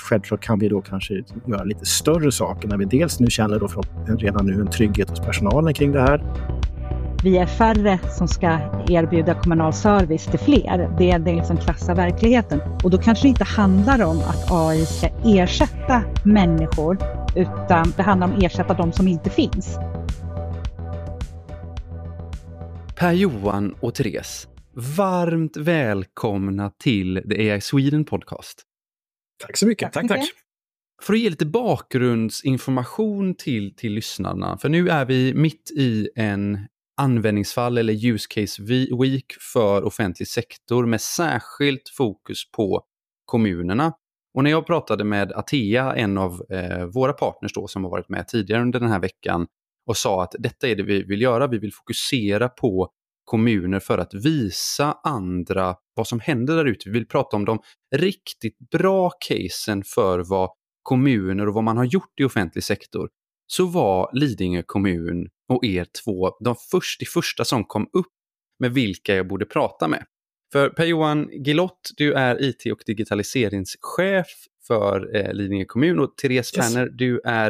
självklart kan vi då kanske göra lite större saker när vi dels nu känner då redan nu en trygghet hos personalen kring det här. Vi är färre som ska erbjuda kommunal service till fler. Det är liksom krassa verkligheten. Och då kanske det inte handlar om att AI ska ersätta människor, utan det handlar om att ersätta de som inte finns. Per-Johan och Therese, varmt välkomna till The AI Sweden podcast. Tack så mycket. Tack. För att ge lite bakgrundsinformation till lyssnarna. För nu är vi mitt i en användningsfall eller use case week för offentlig sektor med särskilt fokus på kommunerna. Och när jag pratade med Atea, en av våra partners då, som har varit med tidigare under den här veckan, och sa att detta är det vi vill göra. Vi vill fokusera på kommuner för att visa andra vad som händer där ute. Vi vill prata om de riktigt bra casen för vad kommuner och vad man har gjort i offentlig sektor. Så var Lidingö kommun och er två de första som kom upp med vilka jag borde prata med. För Per-Johan Gillott, du är IT- och digitaliseringschef för Lidingö kommun, och Therese Färner, du är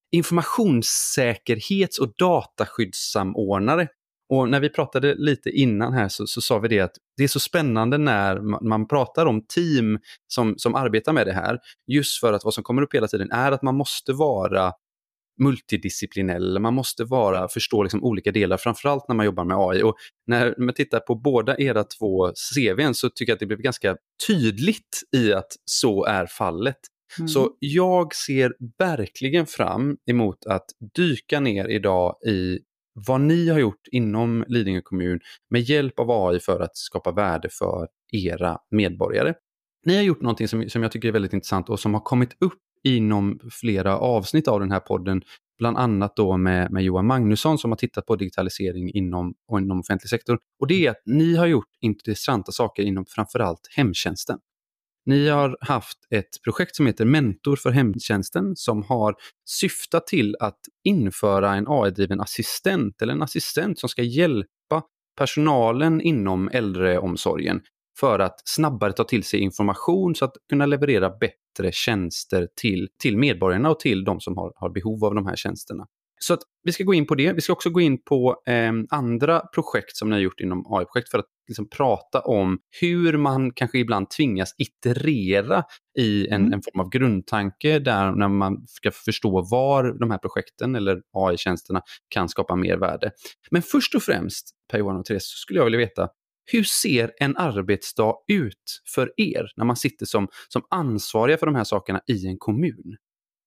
informationssäkerhets- och dataskyddssamordnare. Och när vi pratade lite innan här så sa vi det att det är så spännande när man pratar om team som arbetar med det här. Just för att vad som kommer upp hela tiden är att man måste vara multidisciplinell, man måste förstå liksom olika delar, framförallt när man jobbar med AI. Och när man tittar på båda era två CV:n så tycker jag att det blev ganska tydligt i att så är fallet. Så jag ser verkligen fram emot att dyka ner idag i vad ni har gjort inom Lidingö kommun med hjälp av AI för att skapa värde för era medborgare. Ni har gjort någonting som jag tycker är väldigt intressant och som har kommit upp inom flera avsnitt av den här podden, bland annat då med Johan Magnusson som har tittat på digitalisering inom offentlig sektor. Och det är att ni har gjort intressanta saker inom framförallt hemtjänsten. Ni har haft ett projekt som heter Mentor för hemtjänsten som har syftat till att införa en AI-driven assistent eller en assistent som ska hjälpa personalen inom äldreomsorgen för att snabbare ta till sig information så att kunna leverera bättre tjänster till medborgarna och till de som har behov av de här tjänsterna. Så att vi ska gå in på det. Vi ska också gå in på andra projekt som ni har gjort inom AI-projekt för att liksom prata om hur man kanske ibland tvingas iterera i en form av grundtanke där när man ska förstå var de här projekten eller AI-tjänsterna kan skapa mer värde. Men först och främst, Per-Johan och Therese, så skulle jag vilja veta, hur ser en arbetsdag ut för er när man sitter som ansvariga för de här sakerna i en kommun?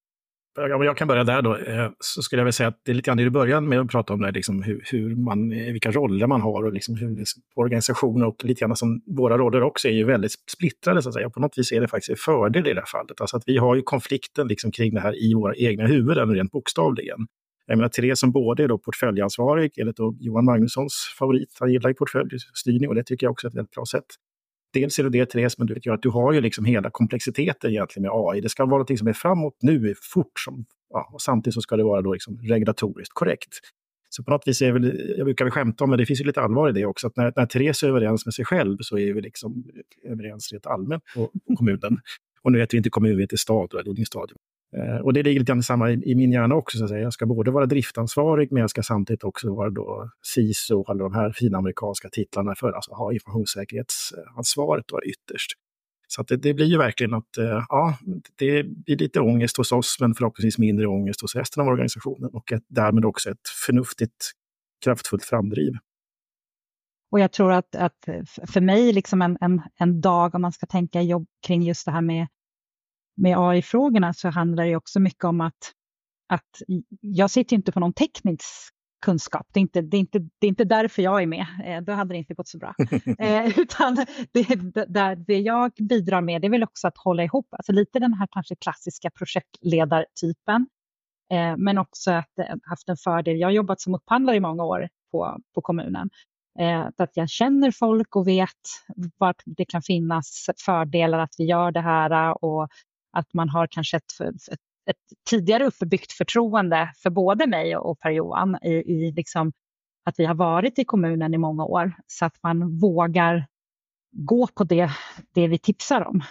Jag kan börja där då. Så skulle jag vilja säga att det är lite grann i början med att prata om det, liksom vilka roller man har och liksom hur organisationer och lite grann som våra roller också är ju väldigt splittrade så att säga. På något vis är det faktiskt en fördel i det här fallet. Alltså att vi har ju konflikten liksom kring det här i våra egna huvuden rent bokstavligen. Jag menar Therese som både är då portföljansvarig, eller då Johan Magnussons favorit, han gillar ju portföljstyrning och det tycker jag också är ett väldigt bra sätt. Dels är det Therese, men du vet ju att du har ju liksom hela komplexiteten egentligen med AI. Det ska vara något som är framåt nu, fort, och samtidigt så ska det vara då liksom regulatoriskt korrekt. Så på något vis är jag brukar väl skämta om, men det finns ju lite allvar i det också, att när Therese är överens med sig själv så är vi liksom överens rätt allmänt på kommunen. Och nu heter vi inte kommun, vi heter stad eller Lidingö. Och det ligger lite grann samma i min hjärna också, så att säga. Jag ska både vara driftansvarig, men jag ska samtidigt också vara då CISO, eller de här fina amerikanska titlarna för att ha informationssäkerhetsansvaret då ytterst. Så att det blir ju verkligen att det blir lite ångest hos oss, men förhoppningsvis mindre ångest hos resten av organisationen och därmed också ett förnuftigt, kraftfullt framdriv. Och jag tror att för mig liksom en dag, om man ska tänka jobb kring just det här med AI-frågorna, så handlar det också mycket om att jag sitter inte på någon teknisk kunskap. Det är inte därför jag är med. Då hade det inte gått så bra. Utan det jag bidrar med, det är väl också att hålla ihop. Alltså lite den här kanske klassiska projektledartypen. Men också att haft en fördel. Jag har jobbat som upphandlare i många år på kommunen. Att jag känner folk och vet vart det kan finnas fördelar att vi gör det här, och att man har kanske ett tidigare uppbyggt förtroende för både mig och Per-Johan i liksom att vi har varit i kommunen i många år, så att man vågar gå på det vi tipsar om.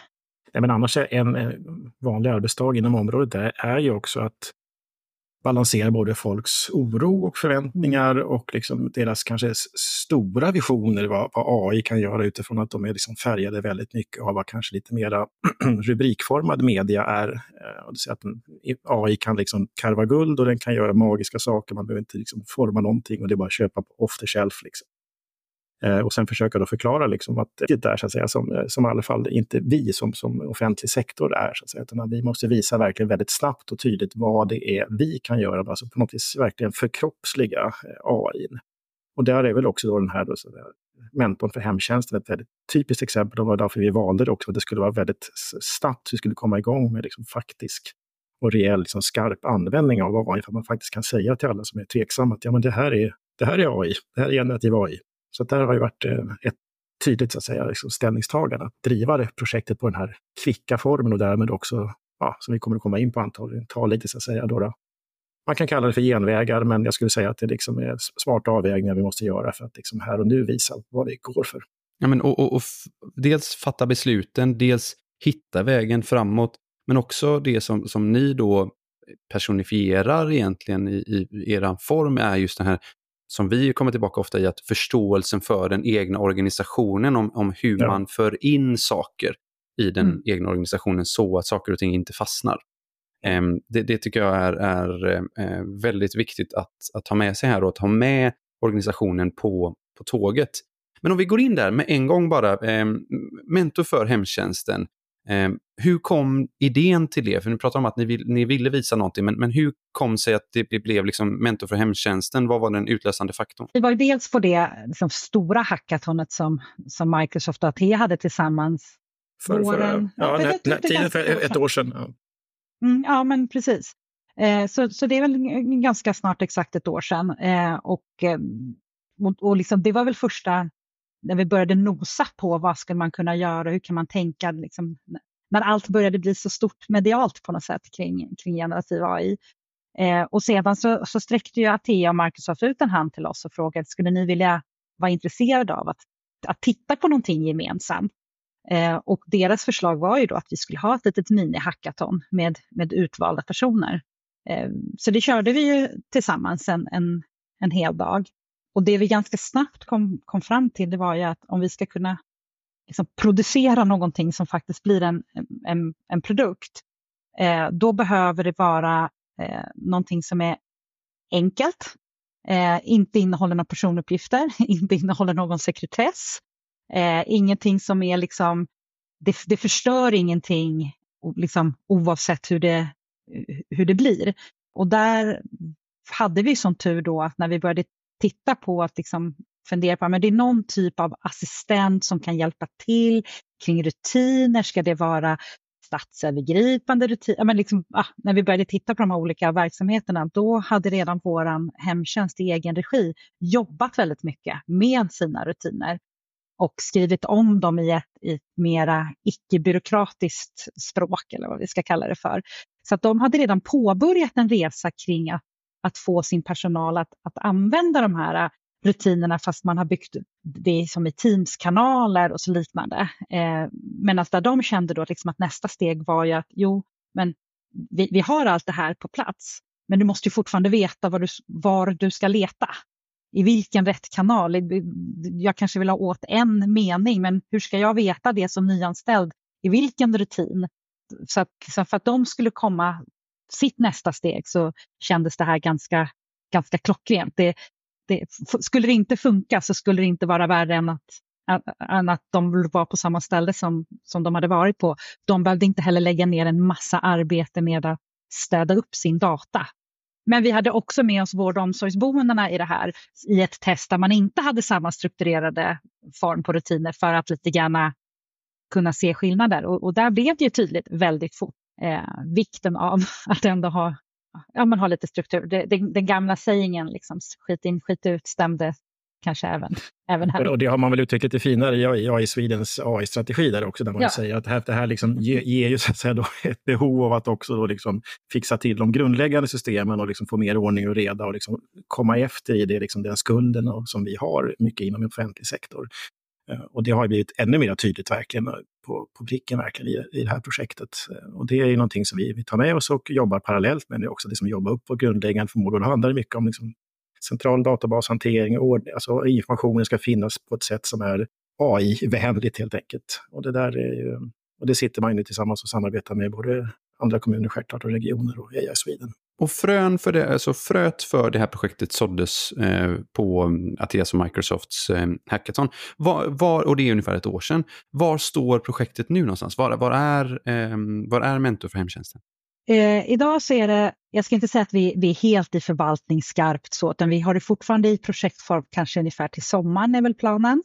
Men annars är en vanlig arbetsdag inom området där är ju också att balansera både folks oro och förväntningar och liksom deras kanske stora visioner vad AI kan göra utifrån att de är liksom färgade väldigt mycket av vad kanske lite mera rubrikformad media är. Och det säger att AI kan liksom karva guld och den kan göra magiska saker, man behöver inte liksom forma någonting och det är bara att köpa off the shelf liksom. Och sen försöka då förklara liksom att det är så att säga som i alla fall inte vi som offentlig sektor är så att säga, utan vi måste visa verkligen väldigt snabbt och tydligt vad det är vi kan göra, alltså på något vis verkligen förkroppsliga AI. Och där är väl också då den här då, så där, mentorn för hemtjänsten ett väldigt typiskt exempel, och var därför vi valde det också, att det skulle vara väldigt snabbt, vi skulle komma igång med liksom faktisk och rejäl liksom skarp användning av AI, för att man faktiskt kan säga till alla som är tveksamma att ja, men det här är AI, det här är generativ AI. Så där har ju varit ett tydligt så att säga, liksom ställningstagande att driva det projektet på den här kvicka formen och därmed också, som vi kommer att komma in på antagligen, ta lite så att säga då. Man kan kalla det för genvägar, men jag skulle säga att det liksom är smarta avvägningar vi måste göra för att liksom här och nu visa vad vi går för. Ja, men och dels fatta besluten, dels hitta vägen framåt, men också det som ni då personifierar egentligen i eran form är just den här som vi kommer tillbaka ofta i, att förståelsen för den egna organisationen om hur man för in saker i den egna organisationen så att saker och ting inte fastnar. Det tycker jag är väldigt viktigt att ta med sig här och att ha med organisationen på tåget. Men om vi går in där med en gång bara, mentor för hemtjänsten. Hur kom idén till det? För nu pratar om att ni ville visa någonting, men hur kom sig att det blev liksom mentor för hemtjänsten? Vad var den utlösande faktorn? Det var ju dels på det liksom, stora hackathonet som Microsoft och AT hade tillsammans. Tiden för ett år sedan. Ja. Ja, men precis. Så det är väl ganska snart exakt ett år sedan. Och liksom, det var väl första när vi började nosa på vad skulle man kunna göra, hur kan man tänka liksom, när allt började bli så stort medialt på något sätt kring generativ AI. Och sedan så sträckte ju AT och Microsoft ut en hand till oss och frågade, skulle ni vilja vara intresserade av att titta på någonting gemensamt? Och deras förslag var ju då att vi skulle ha ett litet mini-hackathon med utvalda personer. Så det körde vi ju tillsammans en hel dag. Och det vi ganska snabbt kom fram till, det var ju att om vi ska kunna liksom producera någonting som faktiskt blir en produkt, då behöver det vara någonting som är enkelt, inte innehåller några personuppgifter, inte innehåller någon sekretess, ingenting som är liksom, det förstör ingenting liksom, oavsett hur det blir. Och där hade vi sån tur då att när vi började titta på att liksom fundera på men det är någon typ av assistent som kan hjälpa till kring rutiner. Ska det vara statsövergripande rutiner? Men liksom, när vi började titta på de här olika verksamheterna, då hade redan våran hemtjänst i egen regi jobbat väldigt mycket med sina rutiner och skrivit om dem i ett mera icke-byråkratiskt språk eller vad vi ska kalla det för. Så att de hade redan påbörjat en resa kring att få sin personal att använda de här rutinerna fast man har byggt det som i Teams-kanaler och så liknande. Men alltså där de kände då liksom att nästa steg var ju att men vi har allt det här på plats, men du måste ju fortfarande veta var du ska leta. I vilken rätt kanal. Jag kanske vill ha åt en mening, men hur ska jag veta det som nyanställd? I vilken rutin? Så för att de skulle komma sitt nästa steg så kändes det här ganska klockrent. Skulle det inte funka så skulle det inte vara värre än att de var på samma ställe som de hade varit på. De behövde inte heller lägga ner en massa arbete med att städa upp sin data. Men vi hade också med oss vård- och omsorgsboendena i det här i ett test där man inte hade samma strukturerade form på rutiner för att lite grann kunna se skillnader. Och där blev det ju tydligt väldigt fort vikten av att ändå ha lite struktur. Den gamla sägningen liksom, skit in, skit ut stämde kanske även här. Och det har man väl uttryckt lite finare i AI Swedens AI-strategi där också, där man säger att det här liksom ger ju så att säga då ett behov av att också då liksom fixa till de grundläggande systemen och liksom få mer ordning och reda och liksom komma efter i det, liksom den skulden som vi har mycket inom offentlig sektor. Och det har blivit ännu mer tydligt verkligen på pricken verkligen i det här projektet. Och det är ju någonting som vi tar med oss och jobbar parallellt med. Det är också det som jobbar upp på grundläggande förmågor. Det handlar mycket om liksom central databashantering, alltså informationen ska finnas på ett sätt som är AI-vänligt helt enkelt. Och det där är ju, och det sitter man nu tillsammans och samarbetar med både andra kommuner självklart och regioner och AI Sweden. Och fröet för det här projektet såddes på Ateas och Microsofts hackathon. Och det är ungefär ett år sedan. Var står projektet nu någonstans? Var är Mentor för hemtjänsten? Idag så är det, jag ska inte säga att vi är helt i förvaltningsskarpt så, utan vi har det fortfarande i projektform kanske ungefär till sommaren är väl planen.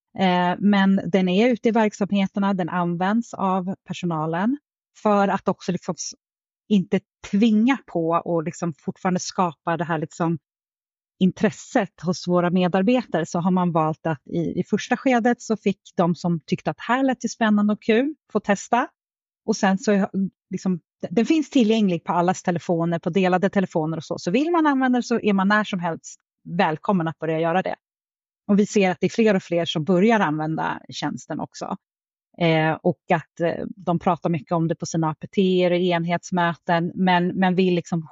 Men den är ute i verksamheterna, den används av personalen för att också liksom inte tvinga på och liksom fortfarande skapa det här liksom intresset hos våra medarbetare, så har man valt att i första skedet så fick de som tyckte att här lät det spännande och kul få testa. Och sen så liksom, den finns tillgänglig på allas telefoner, på delade telefoner och så. Så vill man använda det så är man när som helst välkommen att börja göra det. Och vi ser att det är fler och fler som börjar använda tjänsten också. Och att de pratar mycket om det på sina APT och enhetsmöten, men vill liksom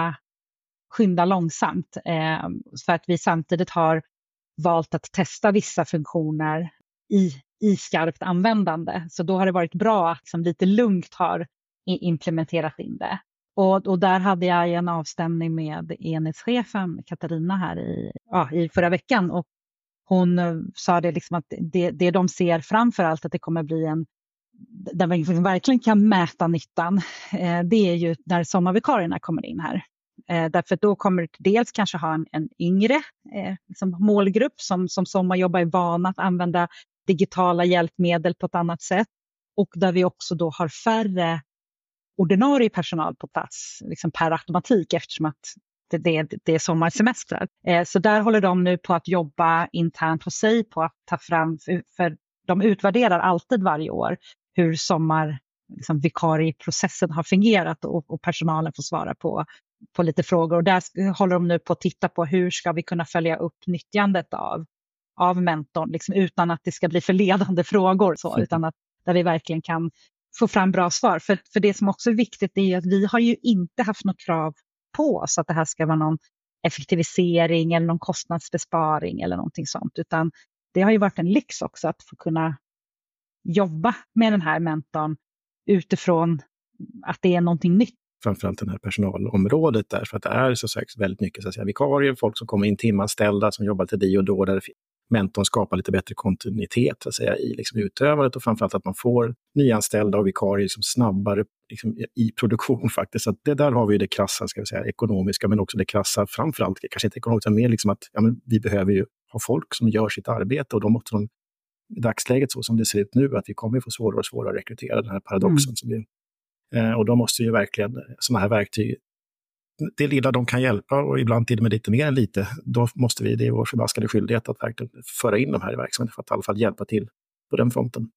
skynda långsamt. För att vi samtidigt har valt att testa vissa funktioner i skarpt användande. Så då har det varit bra att liksom lite lugnt har implementerat in det. Och där hade jag en avstämning med enhetschefen Katarina här i förra veckan. Och hon sa det liksom att det de ser framför allt att det kommer bli där man verkligen kan mäta nyttan. Det är ju när sommarvikarierna kommer in här. Därför att då kommer det dels kanske ha en yngre liksom målgrupp som sommarjobbar är vana att använda digitala hjälpmedel på ett annat sätt. Och där vi också då har färre ordinarie personal på plats liksom per automatik, eftersom att det är sommarsemestrar. Så där håller de nu på att jobba internt hos sig på att ta fram, för de utvärderar alltid varje år hur vikarieprocessen har fungerat och personalen får svara på lite frågor. Och där håller de nu på att titta på hur ska vi kunna följa upp nyttjandet av mentorn liksom, utan att det ska bli förledande frågor så, utan att där vi verkligen kan få fram bra svar. För det som också är viktigt är att vi har ju inte haft något krav på oss att det här ska vara någon effektivisering eller någon kostnadsbesparing eller någonting sånt, utan det har ju varit en lyx också att få kunna jobba med den här mentorn utifrån att det är någonting nytt. Framförallt det här personalområdet där, för att det är så sagt väldigt mycket så att säga, vikarier, folk som kommer in timanställda som jobbar till det och då, där mentorn skapar lite bättre kontinuitet så att säga, i liksom utövandet, och framförallt att man får nyanställda och vikarier liksom snabbare liksom i produktion faktiskt. Så att det där har vi ju det krassa, ska vi säga, ekonomiska, men också det krassa, framförallt kanske inte ekonomiskt, men mer liksom att vi behöver ju ha folk som gör sitt arbete, och då måste de i dagsläget så som det ser ut nu, att vi kommer få svårare och svårare att rekrytera, den här paradoxen som vi, och då måste ju verkligen sådana här verktyg, det lilla de kan hjälpa, och ibland till och med lite mer än lite, då måste vi, det är vår förbaskade skyldighet att verkligen föra in de här i verksamheten för att i alla fall hjälpa till på den fronten.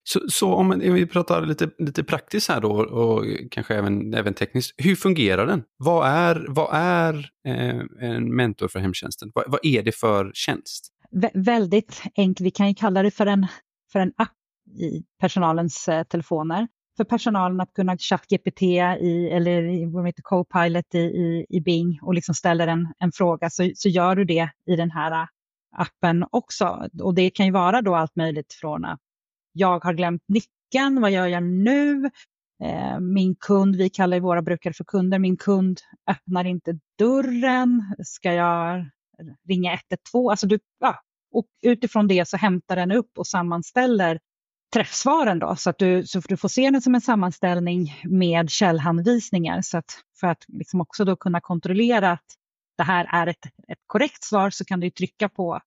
Så om vi pratar lite praktiskt här då, och kanske även tekniskt, hur fungerar den? Vad är en mentor för hemtjänsten? Vad är det för tjänst? Väldigt enkelt, vi kan ju kalla det för en app i personalens telefoner. För personalen att kunna ChatGPT eller vad heter Copilot i Bing och liksom ställer en fråga, så gör du det i den här appen också. Och det kan ju vara då allt möjligt från att jag har glömt nyckeln, vad gör jag nu? Min kund, vi kallar ju våra brukare för kunder, min kund öppnar inte dörren, ska jag ringa 112? Alltså och utifrån det så hämtar den upp och sammanställer träffsvaren då, så du får se det som en sammanställning med källhänvisningar, så att för att liksom också då kunna kontrollera att det här är ett korrekt svar, så kan du trycka på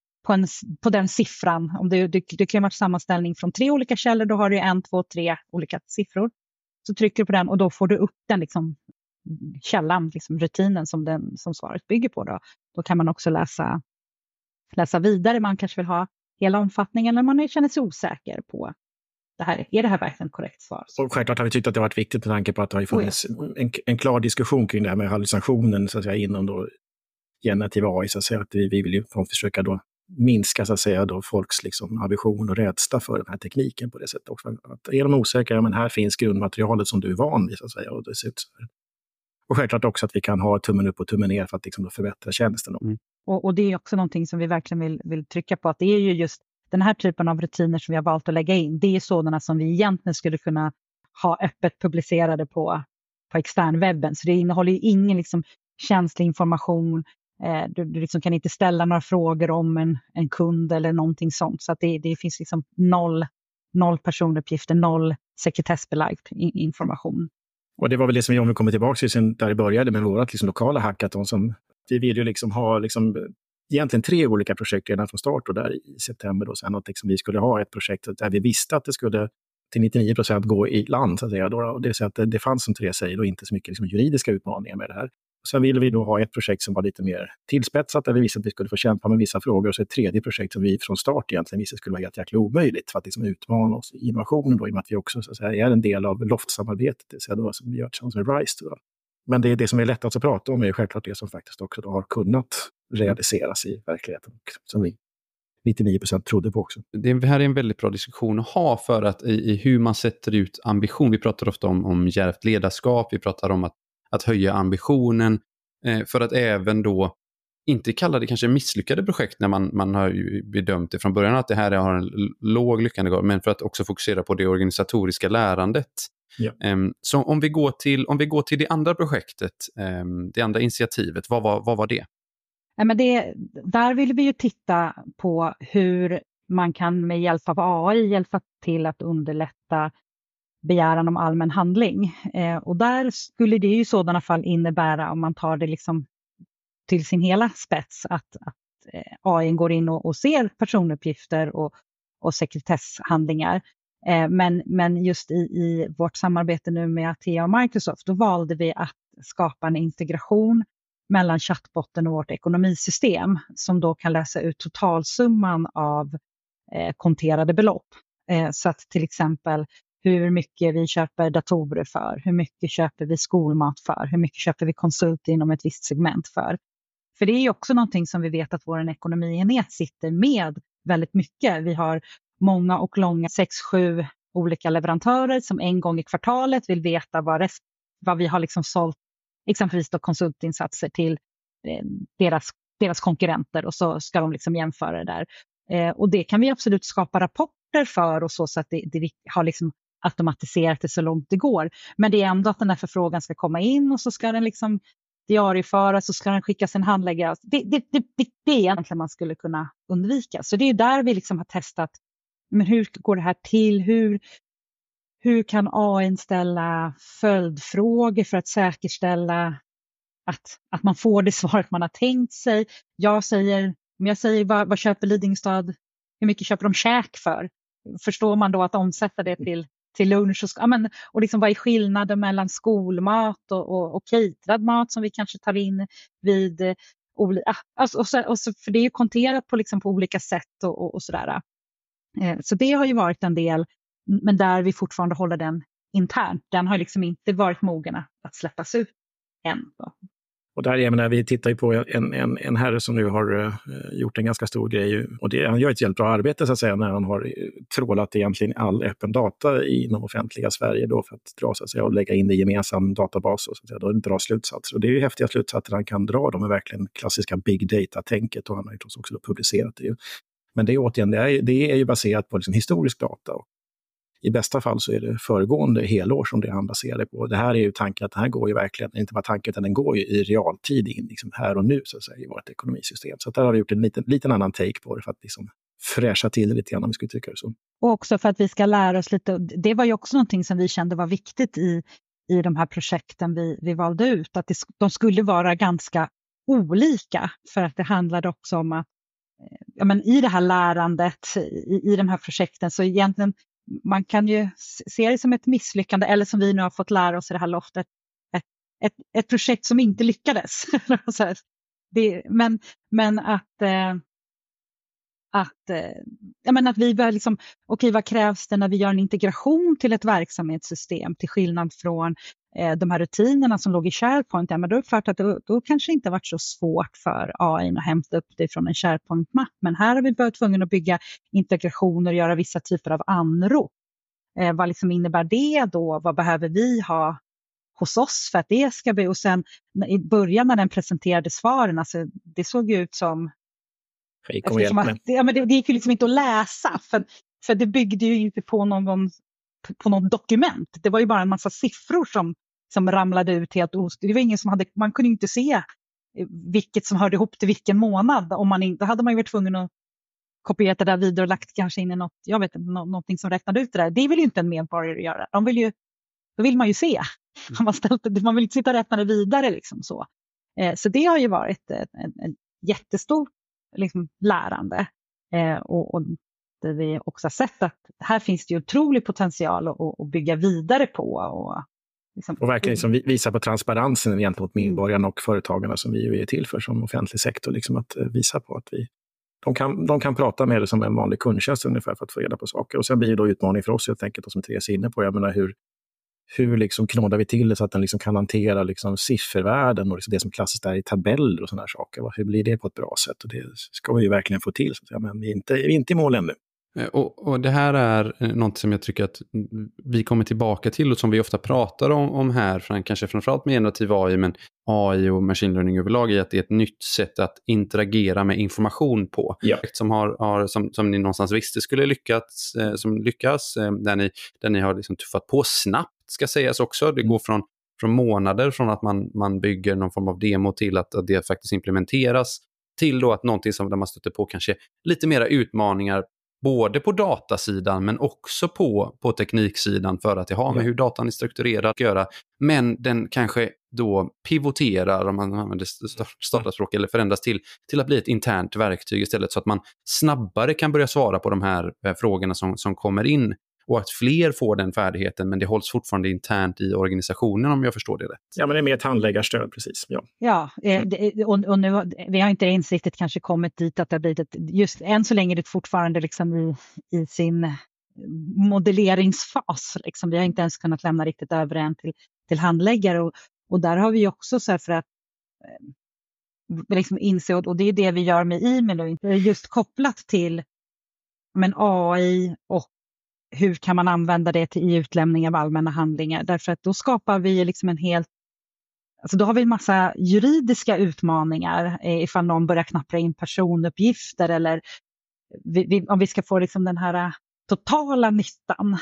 den siffran. Om det kan vara en sammanställning från 3 olika källor, då har du 1, 2, 3 olika siffror. Så trycker du på den och då får du upp den liksom, källan, liksom rutinen som svaret bygger på. Då kan man också läsa vidare. Man kanske vill ha hela omfattningen, eller man känner sig osäker på är det här verkligen korrekt svar? Och självklart har vi tyckt att det har varit viktigt med tanke på att det har funnits en klar diskussion kring det här med hallucinationen så att säga, inom då generativ AI, så att säga, att vi vill ju försöka då minska så att säga då folks liksom ambition och rädsla för den här tekniken på det sättet också. Att är de osäkra, men här finns grundmaterialet som du är van vid så att säga, och det ser ut så här. Och självklart också att vi kan ha tummen upp och tummen ner för att liksom då förbättra tjänsten. Mm. Och det är också någonting som vi verkligen vill trycka på, att det är ju just den här typen av rutiner som vi har valt att lägga in. Det är sådana som vi egentligen skulle kunna ha öppet publicerade på externwebben. Så det innehåller ju ingen liksom känslig information. Du liksom kan inte ställa några frågor om en kund eller någonting sånt. Så att det finns liksom noll personuppgifter, noll sekretessbelagd information. Och det var väl det som vi, om vi kommer tillbaka till sen där det började med vårt liksom lokala hackathon, som vi vill ju liksom ha liksom egentligen 3 olika projekt redan från start och där i september då, sen att liksom vi skulle ha ett projekt där vi visste att det skulle till 99% gå i land så att säga då, och det vill säga att det fanns, som Therese säger, då inte så mycket liksom juridiska utmaningar med det här. Sen ville vi då ha ett projekt som var lite mer tillspetsat, där vi visste att vi skulle få kämpa med vissa frågor, och så ett tredje projekt som vi från start egentligen visste skulle vara helt jäkla omöjligt för att liksom utmana oss i innovationen då, i och med att vi också så att säga är en del av LOFT-samarbetet, det vill säga då, som vi gör tillsammans med RISE då. Men det som är lättast att prata om är självklart det som faktiskt också då har kunnat realiseras i verkligheten, som vi 99% trodde på också. Det här är en väldigt bra diskussion att ha, för att i hur man sätter ut ambition. Vi pratar ofta om djärvt ledarskap, vi pratar om att höja ambitionen, för att även då inte kalla det kanske misslyckade projekt när man har ju bedömt det från början att det här har en låg lyckandegrad, men för att också fokusera på det organisatoriska lärandet. Ja. Så om vi går till det andra projektet, det andra initiativet, vad var det? Ja, men där vill vi ju titta på hur man kan med hjälp av AI hjälpa till att underlätta begäran om allmän handling. Och där skulle det ju i sådana fall innebära, om man tar det liksom till sin hela spets, att AI går in och ser personuppgifter och sekretesshandlingar. Men just i vårt samarbete nu med Atea och Microsoft, då valde vi att skapa en integration mellan chattbotten och vårt ekonomisystem, som då kan läsa ut totalsumman av konterade belopp. Så att till exempel hur mycket vi köper datorer för, hur mycket köper vi skolmat för, hur mycket köper vi konsult inom ett visst segment för. För det är ju också någonting som vi vet att vår ekonomienhet sitter med väldigt mycket. Vi har många och långa 6-7 olika leverantörer som en gång i kvartalet vill veta vad vi har liksom sålt, exempelvis då konsultinsatser till deras konkurrenter, och så ska de liksom jämföra det där. Och det kan vi absolut skapa rapporter för, och så att det har liksom automatiserat det så långt det går. Men det är ändå att den här förfrågan ska komma in, och så ska den liksom diarieföras, och ska den skickas en handläggare. Det är egentligen man skulle kunna undvika. Så det är där vi liksom har testat, men hur går det här till? Hur kan AI ställa följdfrågor för att säkerställa att man får det svaret man har tänkt sig? Om jag säger vad köper Lidingstad, hur mycket köper de käk för? Förstår man då att omsätta det till lunch? Och liksom, vad är skillnaden mellan skolmat och caterad mat som vi kanske tar in vid för det är ju konterat på olika sätt och sådär. Så det har ju varit en del, men där vi fortfarande håller den internt. Den har liksom inte varit mogen att släppas ut än då. Och där, jag menar, vi tittar ju på en herre som nu har gjort en ganska stor grej, och han gör ett helt bra arbete så att säga, när han har trålat egentligen all öppen data inom offentliga Sverige då, för att dra så att säga, och lägga in det i gemensam databas och så att säga, då dra slutsatser. Och det är ju häftiga slutsatser han kan dra, de är verkligen klassiska big data-tänket, och han har ju också då publicerat det ju. Men det är återigen, det är ju baserat på liksom historisk data, och i bästa fall så är det föregående helår som det han baserar på. Det här är ju tanken att det här går ju verkligen, inte bara tanken, utan den går ju i realtid in liksom här och nu så att säga, i vårt ekonomisystem. Så där har vi gjort en liten annan take på det för att liksom fräscha till det lite grann, om vi skulle tycka det så. Och också för att vi ska lära oss lite, det var ju också någonting som vi kände var viktigt i de här projekten vi valde ut, att de skulle vara ganska olika, för att det handlade också om att i det här lärandet, i de här projekten, så egentligen man kan ju se det som ett misslyckande, eller som vi nu har fått lära oss i det här loftet, ett projekt som inte lyckades. Men att vi bör liksom, okej, vad krävs det när vi gör en integration till ett verksamhetssystem, till skillnad från de här rutinerna som låg i SharePoint, men då är det klart att då kanske det inte varit så svårt för AI att hämta upp det från en SharePoint-mapp. Men här har vi varit tvungna att bygga integrationer och göra vissa typer av anrop. Vad liksom innebär det då? Vad behöver vi ha hos oss för att det ska bli? Och sen i början när den presenterade svaren, alltså, det såg ut som... Det gick ju liksom inte att läsa, för det byggde ju inte på något dokument. Det var ju bara en massa siffror som ramlade ut helt ostyrigt. Det var ingen som man kunde inte se vilket som hörde ihop till vilken månad. Om man inte hade man ju varit tvungen att kopiera det där vidare och lagt kanske in i någonting som räknade ut det där. Det vill ju inte en medborgare göra. Då vill man ju se. Man vill inte sitta och räkna det vidare liksom så. Så det har ju varit en jättestor liksom lärande. Och det vi också har sett att här finns det ju otrolig potential att bygga vidare på. Och verkligen liksom visa på transparensen gentemot medborgarna och företagarna som vi ju är till för som offentlig sektor. Liksom att visa på att de kan prata med det som en vanlig kundtjänst ungefär för att få reda på saker. Och sen blir det då utmaning för oss helt enkelt, och som Therese är inne på. Jag menar hur liksom knådar vi till det så att den liksom kan hantera liksom siffervärden och liksom det som klassiskt är i tabeller och sådana här saker. Hur blir det på ett bra sätt? Och det ska vi ju verkligen få till. Så men vi är inte i mål ännu. Och det här är något som jag tycker att vi kommer tillbaka till och som vi ofta pratar om här, kanske framförallt med generativ AI, men AI och machine learning överlag, är att det är ett nytt sätt att interagera med information på. Ja. Som ni någonstans visste skulle lyckas, där ni har liksom tuffat på snabbt, ska sägas också. Det går från månader från att man bygger någon form av demo till att det faktiskt implementeras, till då att någonting som där man stöter på kanske lite mera utmaningar både på datasidan men också på tekniksidan, för att det har med hur datan är strukturerad att göra. Men den kanske då pivoterar, om man använder dataspråk, eller förändras till att bli ett internt verktyg istället, så att man snabbare kan börja svara på de här frågorna som kommer in. Och att fler får den färdigheten, men det hålls fortfarande internt i organisationen, om jag förstår det rätt. Ja, men det är mer ett handläggarstöd, precis. Och nu, vi har inte ens riktigt kanske kommit dit att det har blivit just än så länge är det fortfarande liksom i sin modelleringsfas. Liksom. Vi har inte ens kunnat lämna riktigt över en till handläggare. Och där har vi också så här för att liksom inse, och det är det vi gör med e-mail och inte just kopplat till AI och hur kan man använda det i utlämning av allmänna handlingar? Därför att då skapar vi liksom då har vi en massa juridiska utmaningar ifall någon börjar knappra in personuppgifter, eller om vi ska få liksom den här totala nyttan.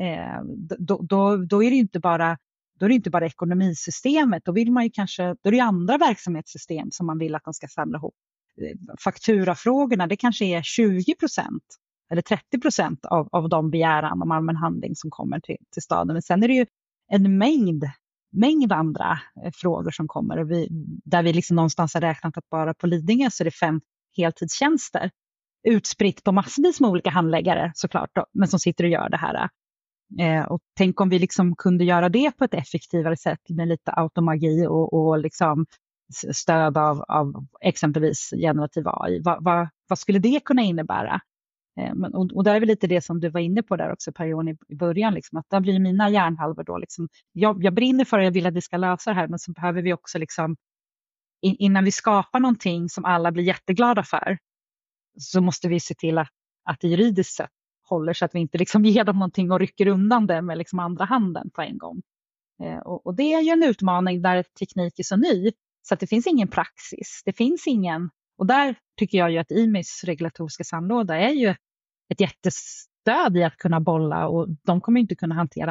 Då är det inte bara ekonomisystemet. Då vill man ju då är det andra verksamhetssystem som man vill att de ska samla ihop. Fakturafrågorna, det kanske är 20% eller 30% av de begäran om allmän handling som kommer till staden. Men sen är det ju en mängd andra frågor som kommer. Där vi liksom någonstans har räknat att bara på Lidingö så är det 5 heltidstjänster. Utspritt på massvis med olika handläggare såklart då, men som sitter och gör det här. Och tänk om vi liksom kunde göra det på ett effektivare sätt med lite automagi och liksom stöd av exempelvis generativ AI. Vad skulle det kunna innebära? Och där är väl lite det som du var inne på där också, Per-Johan, i början. Liksom, att där blir mina hjärnhalvor då. Liksom, jag brinner för det, jag vill att vi ska lösa det här. Men så behöver vi också, liksom, innan vi skapar någonting som alla blir jätteglada för, så måste vi se till att det juridiskt sett håller, så att vi inte liksom ger dem någonting och rycker undan det med liksom andra handen på en gång. Och det är ju en utmaning där teknik är så ny, så att det finns ingen praxis. Det finns ingen. Och där tycker jag ju att IMIs regulatoriska sandlåda är ju ett jättestöd i att kunna bolla, och de kommer inte kunna hantera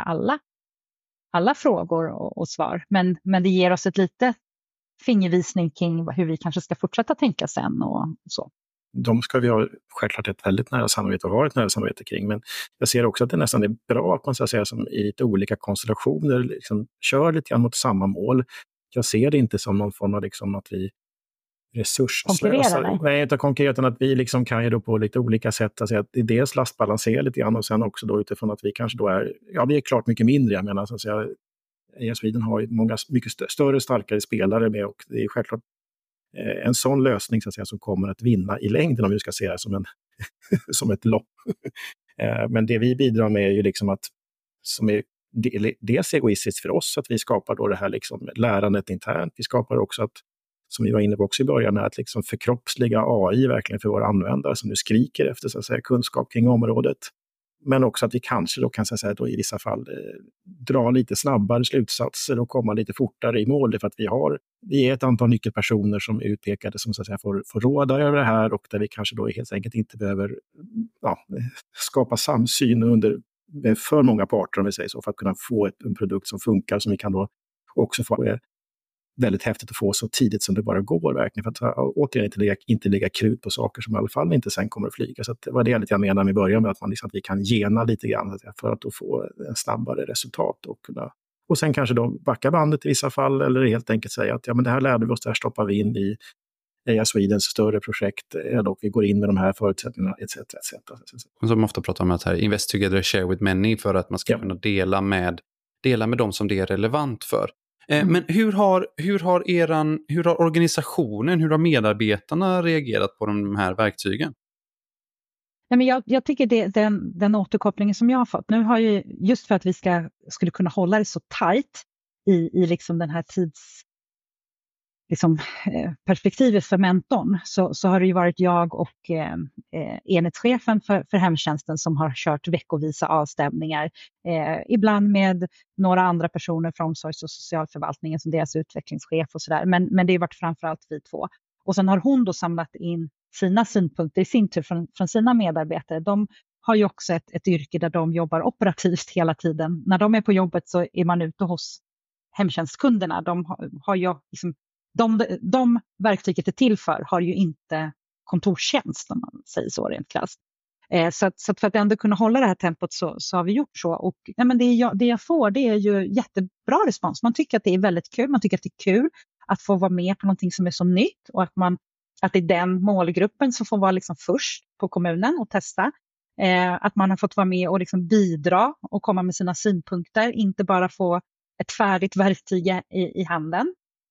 alla frågor och svar. Men det ger oss ett lite fingervisning kring hur vi kanske ska fortsätta tänka sen och så. De ska vi ha självklart ett väldigt nära samarbete och ha ett nära samarbete kring. Men jag ser också att det nästan är bra att man så att säga, som i lite olika konstellationer liksom, kör lite grann mot samma mål. Jag ser det inte som någon form av liksom, att vi resursslösar. Nej, inte konkret, utan att vi liksom kan ju då på lite olika sätt att säga att det är dels lastbalansera lite grann, och sen också då utifrån att vi kanske då vi är klart mycket mindre. Jag menar så att säga, AI Sweden har ju många mycket större, starkare spelare med, och det är självklart en sån lösning så att säga, som kommer att vinna i längden, om vi ska se det som ett lopp. Men det vi bidrar med är ju liksom att, som är dels egoistiskt för oss att vi skapar då det här liksom lärandet internt. Vi skapar också att, som vi var inne på också i början, att liksom förkroppsliga AI verkligen för våra användare som nu skriker efter så att säga, kunskap kring området. Men också att vi kanske då kan så att säga, då i vissa fall dra lite snabbare slutsatser och komma lite fortare i mål. För att vi är ett antal nyckelpersoner som är utpekade som så att säga, får råda över det här, och där vi kanske då helt enkelt inte behöver skapa samsyn under för många parter, om vi säger så, för att kunna få en produkt som funkar, som vi kan då också få väldigt häftigt att få så tidigt som det bara går verkligen, för att återigen inte lägga krut på saker som i alla fall inte sen kommer att flyga. Så att det var det jag menar med början med att att vi kan gena lite grann för att då få en snabbare resultat och sen kanske då backa bandet i vissa fall, eller helt enkelt säga att men det här lärde vi oss, det här stoppar vi in i AI Swedens större projekt, och vi går in med de här förutsättningarna etc. Som ofta pratar om att här, invest together, share with many, för att man ska kunna dela med dem som det är relevant för. Men hur har organisationen, hur har medarbetarna reagerat på de här verktygen? Nej, men jag tycker den återkopplingen som jag har fått, nu har ju, just för att vi skulle kunna hålla det så tajt i liksom den här perspektivet för mentorn, så har det ju varit jag och enhetschefen för hemtjänsten som har kört veckovisa avstämningar. Ibland med några andra personer från omsorgs- och socialförvaltningen som deras utvecklingschef och sådär. Men det har varit framförallt vi två. Och sen har hon då samlat in sina synpunkter i sin tur från sina medarbetare. De har ju också ett yrke där de jobbar operativt hela tiden. När de är på jobbet så är man ute hos hemtjänstkunderna. De har ju liksom, de verktyget är till för har ju inte kontorstjänst, om man säger så rent krasst. Så för att ändå kunna hålla det här tempot så har vi gjort så. Och men det jag får, det är ju jättebra respons. Man tycker att det är väldigt kul. Man tycker att det är kul att få vara med på någonting som är så nytt, och att det är den målgruppen som får vara liksom först på kommunen och testa. Att man har fått vara med och liksom bidra och komma med sina synpunkter, inte bara få ett färdigt verktyg i handen.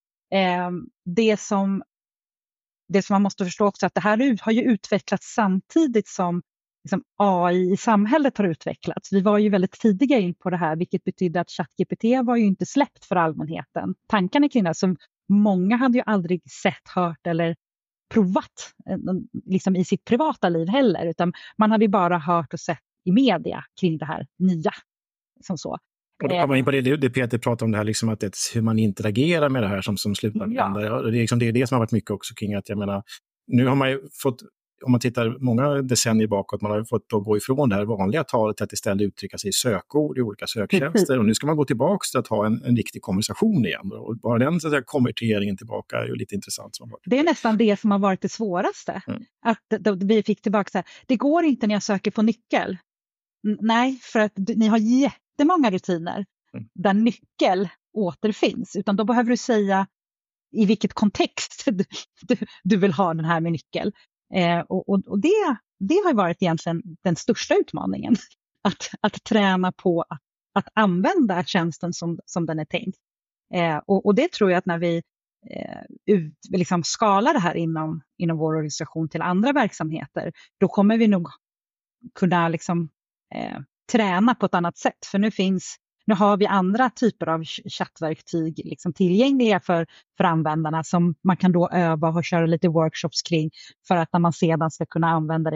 Det som man måste förstå också, att det här har ju utvecklats samtidigt som liksom AI i samhället har utvecklats. Vi var ju väldigt tidiga in på det här, vilket betyder att ChatGPT var ju inte släppt för allmänheten. Tankarna kring det som många hade ju aldrig sett, hört eller provat liksom i sitt privata liv heller, utan man hade ju bara hört och sett i media kring det här nya. Som så. Och då kommer man in på det Peter pratar om, det här liksom att hur man interagerar med det här som slutanvändare. Ja. Det är det som har varit mycket också kring att, jag menar, nu har man ju fått, om man tittar många decennier bakåt, man har fått då gå ifrån det här vanliga talet till att istället uttrycka sig i sökord i olika söktjänster. Och nu ska man gå tillbaka till att ha en riktig konversation igen. Och bara den så att säga, konverteringen tillbaka är ju lite intressant. Det är nästan det som har varit det svåraste. Att vi fick tillbaka så här, det går inte när jag söker på nyckel. Nej, för att ni har jättemånga rutiner där nyckel återfinns. Utan då behöver du säga i vilket kontext du vill ha den här med nyckel. Och det har varit egentligen den största utmaningen. Att träna på att använda tjänsten som den är tänkt. Och det tror jag att när vi liksom skalar det här inom vår organisation till andra verksamheter, då kommer vi nog kunna liksom, träna på ett annat sätt. För nu har vi andra typer av chattverktyg liksom tillgängliga för användarna, som man kan då öva och köra lite workshops kring, för att när man sedan ska kunna använda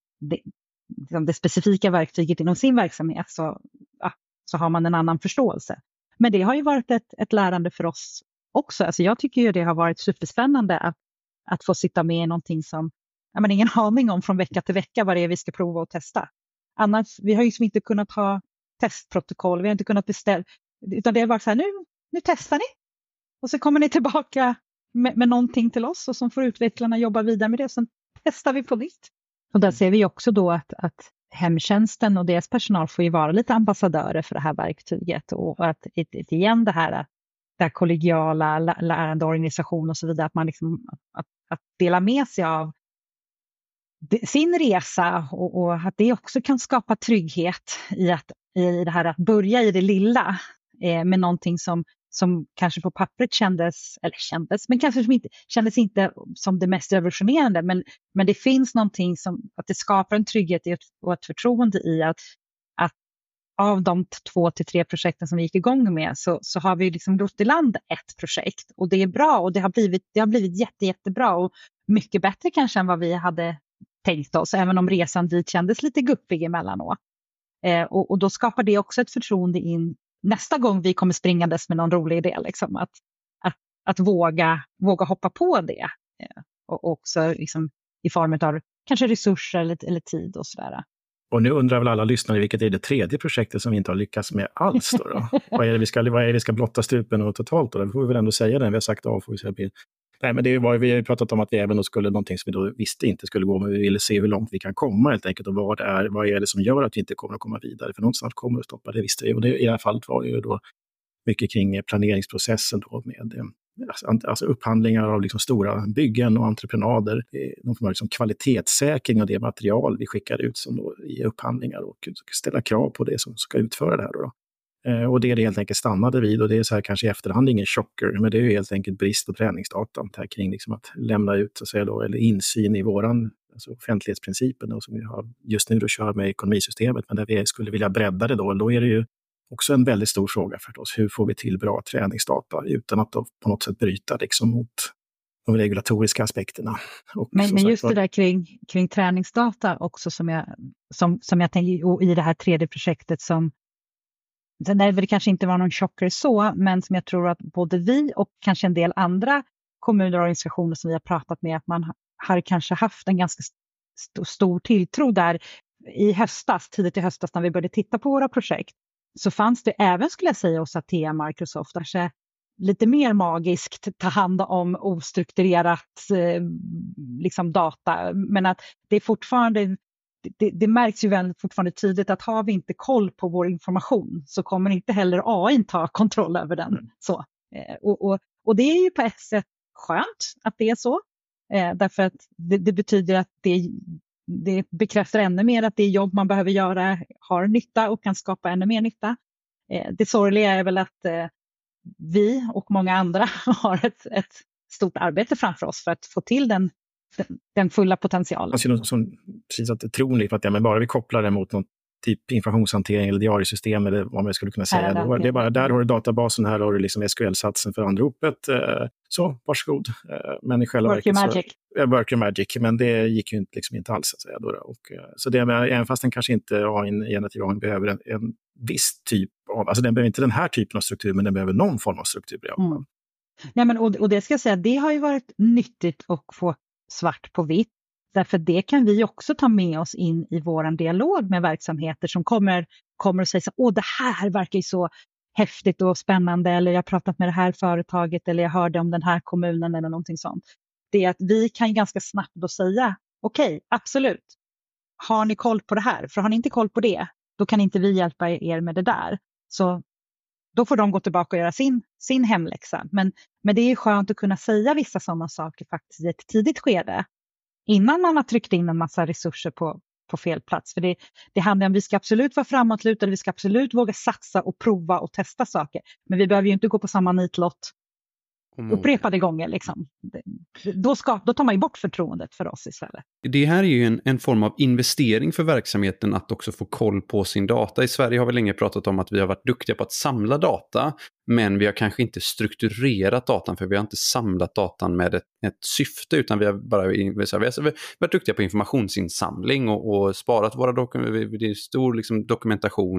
det specifika verktyget inom sin verksamhet så har man en annan förståelse. Men det har ju varit ett lärande för oss också. Alltså jag tycker ju det har varit superspännande att få sitta med i någonting som man ingen aning om från vecka till vecka vad det är vi ska prova och testa. Annars, vi har ju inte kunnat ha testprotokoll, vi har inte kunnat beställa, utan det är bara så här, nu testar ni och så kommer ni tillbaka med någonting till oss, och så får utvecklarna jobba vidare med det, och sen testar vi på nytt. Och där ser vi också då att hemtjänsten och deras personal får ju vara lite ambassadörer för det här verktyget, och att igen det här kollegiala lärande organisation och så vidare, att man liksom att dela med sig av sin resa, och att det också kan skapa trygghet i det här att börja i det lilla med någonting som kanske på pappret kändes, men kanske som inte kändes inte som det mest revolutionerande, men det finns någonting som att det skapar en trygghet och ett förtroende i att av de 2 till 3 projekten som vi gick igång med så har vi liksom rott i land ett projekt. Och det är bra och det har blivit jättebra och mycket bättre kanske än vad vi hade tänkt oss. Även om resan dit kändes lite guppig emellanåt. Och då skapar det också ett förtroende in nästa gång vi kommer springandes med någon rolig idé. Liksom, att våga hoppa på det. Och också liksom, i form av kanske resurser eller tid och sådär. Och nu undrar väl alla lyssnare vilket är det tredje projektet som vi inte har lyckats med alls då? Vad är det vi ska blotta strupen och totalt då? Det får vi väl ändå säga det. Vi har sagt A får vi säga B. Nej, men vi har ju pratat om att vi även då skulle någonting som vi då visste inte skulle gå, men vi ville se hur långt vi kan komma helt enkelt och vad är det som gör att vi inte kommer att komma vidare. För någonstans kommer att stoppa, det visste vi. Och det, i det här fallet var det ju då mycket kring planeringsprocessen då med alltså upphandlingar av liksom stora byggen och entreprenader. De får liksom kvalitetssäkring av det material vi skickar ut som då i upphandlingar och ställa krav på det som ska utföra det här då. Och det helt enkelt stannade vid, och det är så här kanske i efterhand ingen chocker, men det är ju helt enkelt brist på träningsdata här kring liksom att lämna ut så att säga då, eller insyn i våran alltså offentlighetsprincipen då, som vi har just nu då kör med ekonomisystemet, men där vi skulle vilja bredda det då är det ju också en väldigt stor fråga för oss. Hur får vi till bra träningsdata utan att då på något sätt bryta liksom mot de regulatoriska aspekterna. Och men just det där kring träningsdata också som jag tänker i det här 3D-projektet som det kanske inte var någon chocker så, men som jag tror att både vi och kanske en del andra kommuner och organisationer som vi har pratat med, att man har kanske haft en ganska stor tilltro där tidigt i höstas när vi började titta på våra projekt. Så fanns det även, skulle jag säga, hos Atea Microsoft, kanske lite mer magiskt ta hand om ostrukturerat liksom data. Men att det är fortfarande, det märks ju fortfarande tydligt att har vi inte koll på vår information så kommer inte heller AI ta kontroll över den. Så. Och det är ju på ett sätt skönt att det är så. Därför att det betyder att det bekräftar ännu mer att det jobb man behöver göra har nytta och kan skapa ännu mer nytta. Det sorgliga är väl att vi och många andra har ett stort arbete framför oss för att få till den fulla potentialen. Alltså, precis att tror ni för att men bara vi kopplar det mot någon typ informationshantering eller diariesystem eller vad man skulle kunna säga. Det är bara, där har du databasen, här har du liksom SQL-satsen för anropet. Så, varsågod. Men i själva Work your magic. Men det gick ju liksom inte alls att säga då. Och, så det med, även fast den kanske inte har en generativ AI behöver en viss typ av, alltså den behöver inte den här typen av struktur, men den behöver någon form av struktur. Mm. Nej, men, och det ska jag säga, det har ju varit nyttigt att få svart på vitt. Därför det kan vi också ta med oss in i våran dialog med verksamheter som kommer och säga så, det här verkar ju så häftigt och spännande, eller jag har pratat med det här företaget, eller jag hörde om den här kommunen eller någonting sånt. Det är att vi kan ganska snabbt då säga, okej, absolut, har ni koll på det här? För har ni inte koll på det, då kan inte vi hjälpa er med det där. Så då får de gå tillbaka och göra sin hemläxa. Men det är skönt att kunna säga vissa sådana saker faktiskt i ett tidigt skede. Innan man har tryckt in en massa resurser på fel plats. För det handlar om att vi ska absolut vara framåtlutade, vi ska absolut våga satsa och prova och testa saker. Men vi behöver ju inte gå på samma nitlott upprepade gånger. Liksom. Då tar man ju bort förtroendet för oss istället. Det här är ju en form av investering för verksamheten att också få koll på sin data. I Sverige har vi länge pratat om att vi har varit duktiga på att samla data, men vi har kanske inte strukturerat datan, för vi har inte samlat datan med ett syfte, utan vi har varit duktiga på informationsinsamling och sparat våra dokument. Det är stor liksom, dokumentation,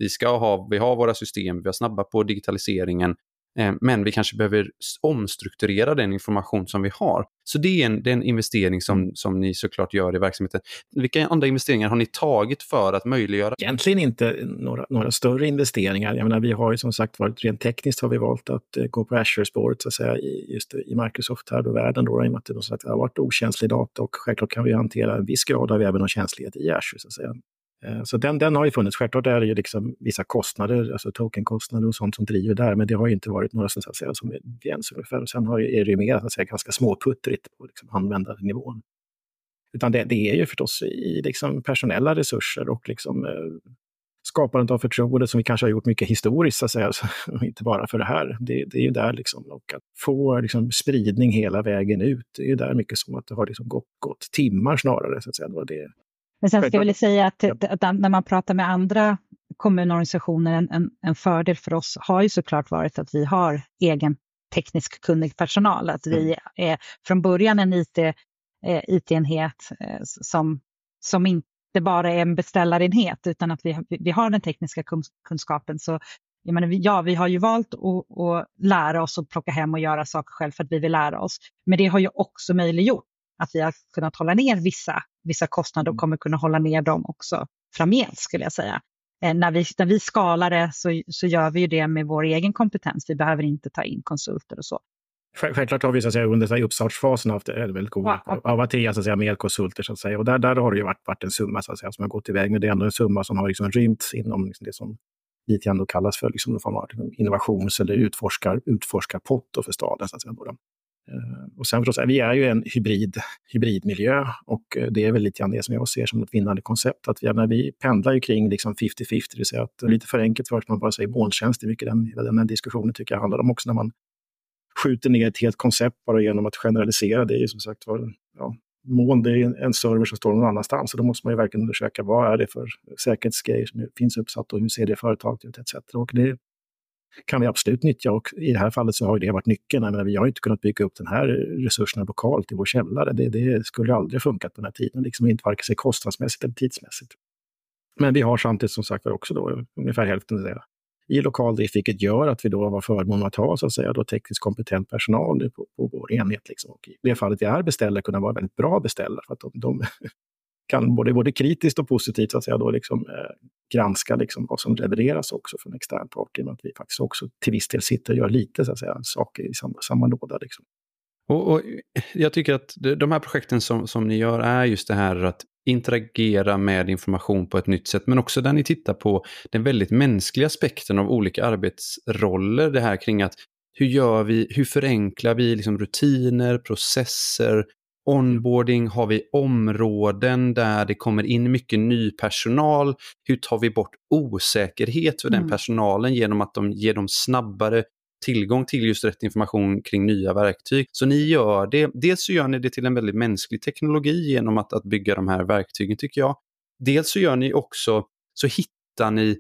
vi har våra system, vi är snabba på digitaliseringen. Men vi kanske behöver omstrukturera den information som vi har. Så det är en investering som ni såklart gör i verksamheten. Vilka andra investeringar har ni tagit för att möjliggöra? Egentligen inte några större investeringar. Jag menar, vi har ju som sagt varit rent tekniskt har vi valt att gå på Azure-spåret så att säga, just i Microsoft här och världen då, i och med att det har varit okänslig data, och självklart kan vi hantera en viss grad av även känslighet i Azure så att säga. Så den har ju funnits. Självklart är det ju liksom vissa kostnader, alltså tokenkostnader och sånt som driver där, men det har ju inte varit några så att säga, som är gräns ungefär. Sen är det ju mer att säga, ganska småputtrigt på liksom användarnivån. Utan det är ju förstås i liksom personella resurser och liksom skapandet av förtroende som vi kanske har gjort mycket historiskt så att säga, inte bara för det här. Det är ju där liksom, och att få liksom spridning hela vägen ut, det är ju där mycket som att det har liksom gått timmar snarare så att säga. Men sen ska jag väl säga att när man pratar med andra kommunorganisationer en fördel för oss har ju såklart varit att vi har egen teknisk kunnig personal. Att vi är från början en IT-enhet som inte bara är en beställarenhet, utan att vi har den tekniska kunskapen. Så jag menar, vi har ju valt att lära oss och plocka hem och göra saker själv för att vi vill lära oss. Men det har ju också möjliggjort att vi har kunnat hålla ner vissa kostnader och kommer kunna hålla ner dem också framgent, skulle jag säga. När vi skalar det så gör vi ju det med vår egen kompetens. Vi behöver inte ta in konsulter och så. Självklart har vi så att säga, under uppstartsfasen haft väldigt god av att så att säga, med konsulter. Så att säga. Och där har det ju varit en summa så att säga, som har gått iväg. Men det är ändå en summa som har liksom rymts inom liksom det som lite grann kallas för liksom, form av innovations- eller utforskarpott för staden. Så att säga, och sen förstås, vi är ju en hybridmiljö, och det är väl lite grann det som jag ser som ett vinnande koncept. Att vi pendlar ju kring liksom 50-50, det vill säga att lite för enkelt för att man bara säger molntjänst. Det är mycket den här diskussionen tycker jag handlar om också, när man skjuter ner ett helt koncept bara genom att generalisera. Det är ju som sagt moln, det är en server som står någon annanstans, så då måste man ju verkligen undersöka vad är det för säkerhetsgrejer som finns uppsatt och hur ser det företaget ut etc. Och det kan vi absolut nyttja, och i det här fallet så har det varit nyckeln. Men vi har inte kunnat bygga upp den här resurserna lokalt i vår källare. Det skulle aldrig funkat på den här tiden, liksom inte vare sig kostnadsmässigt eller tidsmässigt. Men vi har samtidigt som sagt också då ungefär hälften i lokal drift, vilket gör att vi då var förmån att ha så att säga då tekniskt kompetent personal på vår enhet. Liksom. Och i det fallet jag är beställare kunna vara väldigt bra beställare, för att de kan både kritiskt och positivt så att säga, då liksom, granska liksom, vad som levereras också från extern part, i och med att vi faktiskt också till viss del sitter och gör lite så att säga, saker i samma låda. Liksom. Och jag tycker att de här projekten som ni gör är just det här att interagera med information på ett nytt sätt, men också där ni tittar på den väldigt mänskliga aspekten av olika arbetsroller. Det här kring att hur förenklar vi liksom rutiner, processer, onboarding, har vi områden där det kommer in mycket ny personal, hur tar vi bort osäkerhet för den personalen genom att de ger dem snabbare tillgång till just rätt information kring nya verktyg. Så ni gör det, dels så gör ni det till en väldigt mänsklig teknologi genom att bygga de här verktygen tycker jag. Dels så gör ni också, så hittar ni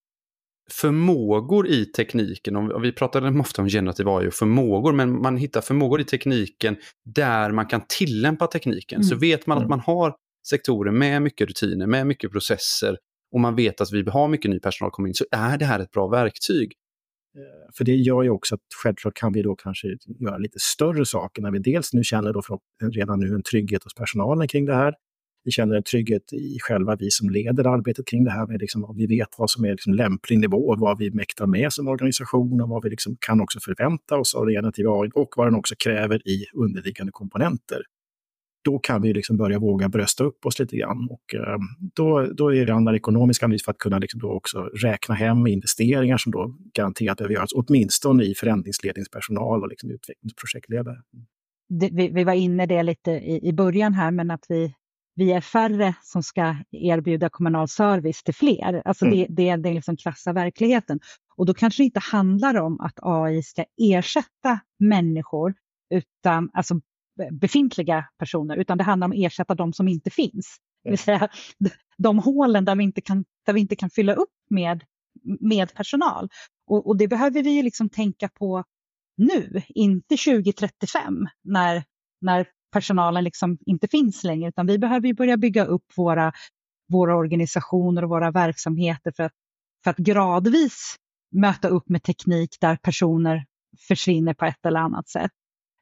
förmågor i tekniken. Och vi pratade ofta om generativ AI och förmågor, men man hittar förmågor i tekniken där man kan tillämpa tekniken. Så vet man att man har sektorer med mycket rutiner, med mycket processer, och man vet att vi har mycket ny personal kommer in, så är det här ett bra verktyg. För det gör ju också att självklart kan vi då kanske göra lite större saker när vi dels nu känner då redan nu en trygghet hos personalen kring det här. Vi känner en trygghet i själva vi som leder arbetet kring det här. Med liksom, vi vet vad som är liksom lämplig nivå, vad vi mäktar med som organisation och vad vi liksom kan också förvänta oss av generativ AI och vad den också kräver i underliggande komponenter. Då kan vi liksom börja våga brösta upp oss lite grann. Och då är det andra ekonomiska analys för att kunna liksom då också räkna hem investeringar som då garanterat behöver göras, åtminstone i förändringsledningspersonal och liksom utvecklingsprojektledare. Vi var inne det lite i början här, men att vi är färre som ska erbjuda kommunal service till fler. Alltså det är liksom krassa verkligheten. Och då kanske det inte handlar om att AI ska ersätta människor, utan alltså befintliga personer, utan det handlar om att ersätta de som inte finns. Det vill säga de hålen där vi inte kan fylla upp med personal. Och det behöver vi ju liksom tänka på nu, inte 2035 när personalen liksom inte finns längre, utan vi behöver ju börja bygga upp våra organisationer och våra verksamheter för att gradvis möta upp med teknik där personer försvinner på ett eller annat sätt.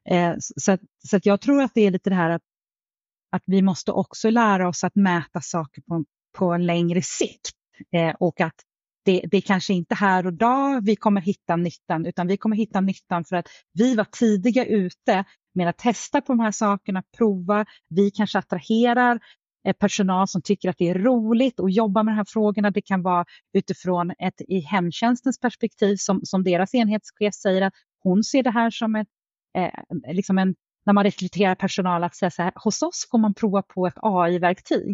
Så att jag tror att det är lite det här att vi måste också lära oss att mäta saker på en längre sikt. Och att det kanske inte här och då vi kommer hitta nyttan, utan vi kommer hitta nyttan för att vi var tidiga ute med att testa på de här sakerna, prova. Vi kanske attraherar personal som tycker att det är roligt att jobba med de här frågorna. Det kan vara utifrån ett i hemtjänstens perspektiv som deras enhetschef säger att hon ser det här som när man rekryterar personal att säga så här, hos oss får man prova på ett AI-verktyg.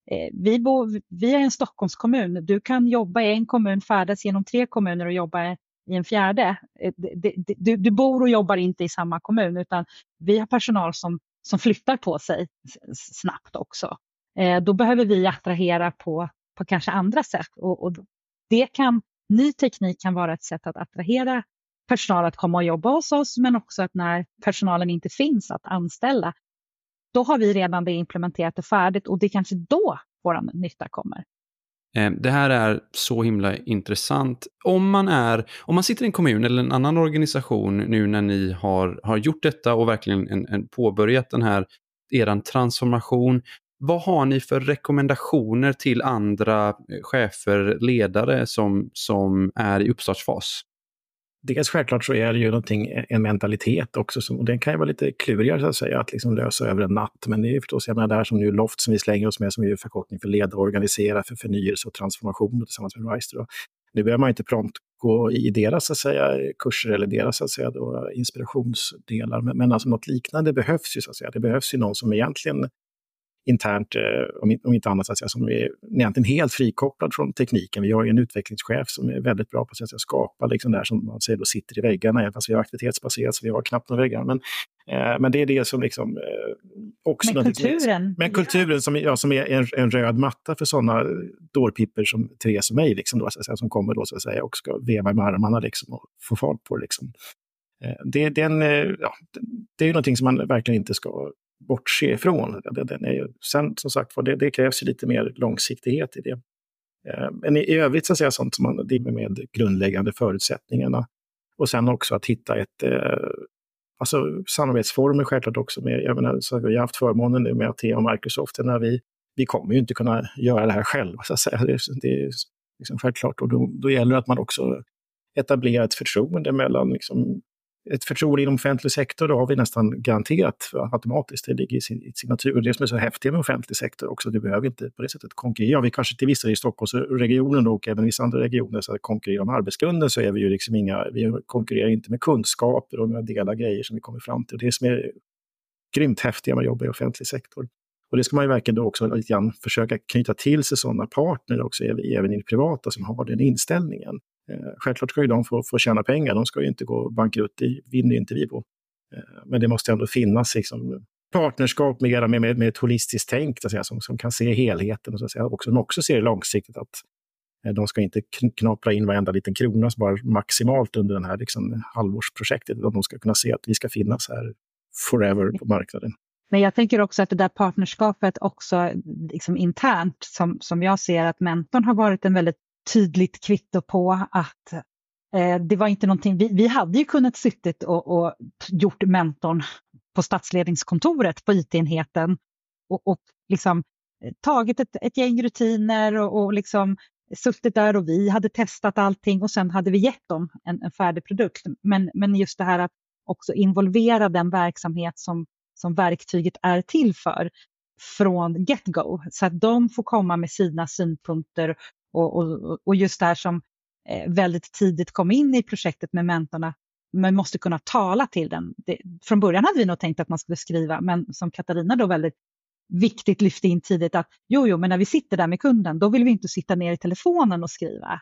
Vi är en Stockholmskommun. Du kan jobba i en kommun, färdas genom 3 kommuner och jobba i en fjärde. Du bor och jobbar inte i samma kommun, utan vi har personal som flyttar på sig snabbt också. Då behöver vi attrahera på kanske andra sätt. Och Ny teknik kan vara ett sätt att attrahera personal att komma och jobba hos oss, men också att när personalen inte finns att anställa, då har vi redan det implementerat och färdigt, och det är kanske då vår nytta kommer. Det här är så himla intressant. Om man sitter i en kommun eller en annan organisation nu när ni har gjort detta och verkligen påbörjat den här eran transformation, vad har ni för rekommendationer till andra chefer, ledare som är i uppstartsfas? Dels självklart så är det ju en mentalitet också, och den kan ju vara lite klurigare så att säga, att liksom lösa över en natt. Men det är ju förstås, jag menar, det här som nu LOFT som vi slänger oss med, som är ju förkortning för leda och organisera, för förnyelse och transformation tillsammans med RISE. Nu behöver man inte prompt gå i deras så att säga, kurser eller deras så att säga, då, inspirationsdelar, men alltså något liknande behövs ju så att säga. Det behövs ju någon som egentligen internt, om inte annat, att säga, som är egentligen helt frikopplad från tekniken. Vi har ju en utvecklingschef som är väldigt bra på att skapa liksom där som man säger då sitter i väggarna, även fast vi har aktivitetsbaserat så vi har knappt några väggar. Men det är det som liksom också... Men kulturen som är en röd matta för sådana dårpipper som Therese och mig liksom då, så att säga, som kommer då så att säga och ska veva med armarna liksom och få fart på det liksom. Det är ju någonting som man verkligen inte ska bortse ifrån. Sen som sagt, det krävs ju lite mer långsiktighet i det. Men i övrigt så att säga sånt som man driver med grundläggande förutsättningarna. Och sen också att hitta samarbetsformer självklart också med, jag menar, så vi har haft förmånen nu med Atea och Microsoft, när vi kommer ju inte kunna göra det här själva så att säga. Det är liksom självklart, och då gäller det att man också etablerar ett förtroende mellan liksom, ett förtroende inom offentlig sektor, då har vi nästan garanterat automatiskt. Det ligger i sin natur. Och det som är så häftigt med offentlig sektor också, det behöver inte på det sättet konkurrera. Vi kanske till vissa i Stockholmsregionen och även vissa andra regioner så att konkurrera om arbetsgrunden, så är vi ju liksom vi konkurrerar inte med kunskaper och med delar grejer som vi kommer fram till. Och det som är grymt häftigt med att jobba i offentlig sektor. Och det ska man ju verkligen då också lite grann försöka knyta till sig sådana partner också, även i det privata, som har den inställningen. Självklart ska ju de få tjäna pengar, de ska ju inte gå bankrutt, det vinner ju inte vi på. Men det måste ändå finnas liksom, partnerskap med ett holistiskt tänk så att säga, som kan se helheten och så att säga, också ser långsiktigt att de ska inte knapra in varenda liten krona bara maximalt under den här liksom, halvårsprojektet, utan de ska kunna se att vi ska finnas här forever på marknaden. Men jag tänker också att det där partnerskapet också liksom internt, som jag ser att mentorn har varit en väldigt tydligt kvitto på att det var inte någonting, vi hade ju kunnat suttit och gjort mentorn på statsledningskontoret på IT-enheten och liksom tagit ett gäng rutiner och liksom suttit där och vi hade testat allting och sen hade vi gett dem en färdig produkt. Men just det här att också involvera den verksamhet som verktyget är till för från get-go, så att de får komma med sina synpunkter och just det här som väldigt tidigt kom in i projektet med mentorna, man måste kunna tala till den. Från början hade vi nog tänkt att man skulle skriva, men som Katarina då väldigt viktigt lyfte in tidigt att men när vi sitter där med kunden, då vill vi inte sitta ner i telefonen och skriva.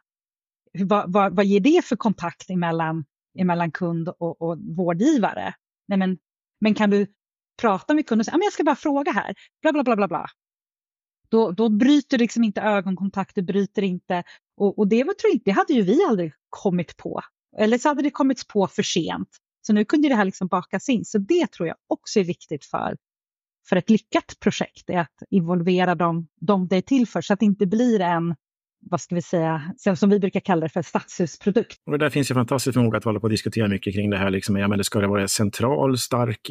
Vad ger det för kontakt emellan kund och vårdgivare? Nej, men kan du prata med kunden och säga, jag ska bara fråga här, bla bla bla bla bla. Då bryter liksom inte ögonkontakt, det bryter inte, och det det hade ju vi aldrig kommit på, eller så hade det kommit på för sent, så nu kunde det här liksom bakas in, så det tror jag också är viktigt för ett lyckat projekt, är att involvera dem det är till för, så att det inte blir en, vad ska vi säga, som vi brukar kalla det för stadshusprodukt. Och det finns ju fantastiskt förmåga att hålla på och diskutera mycket kring det här. Liksom, det ska det vara en central, stark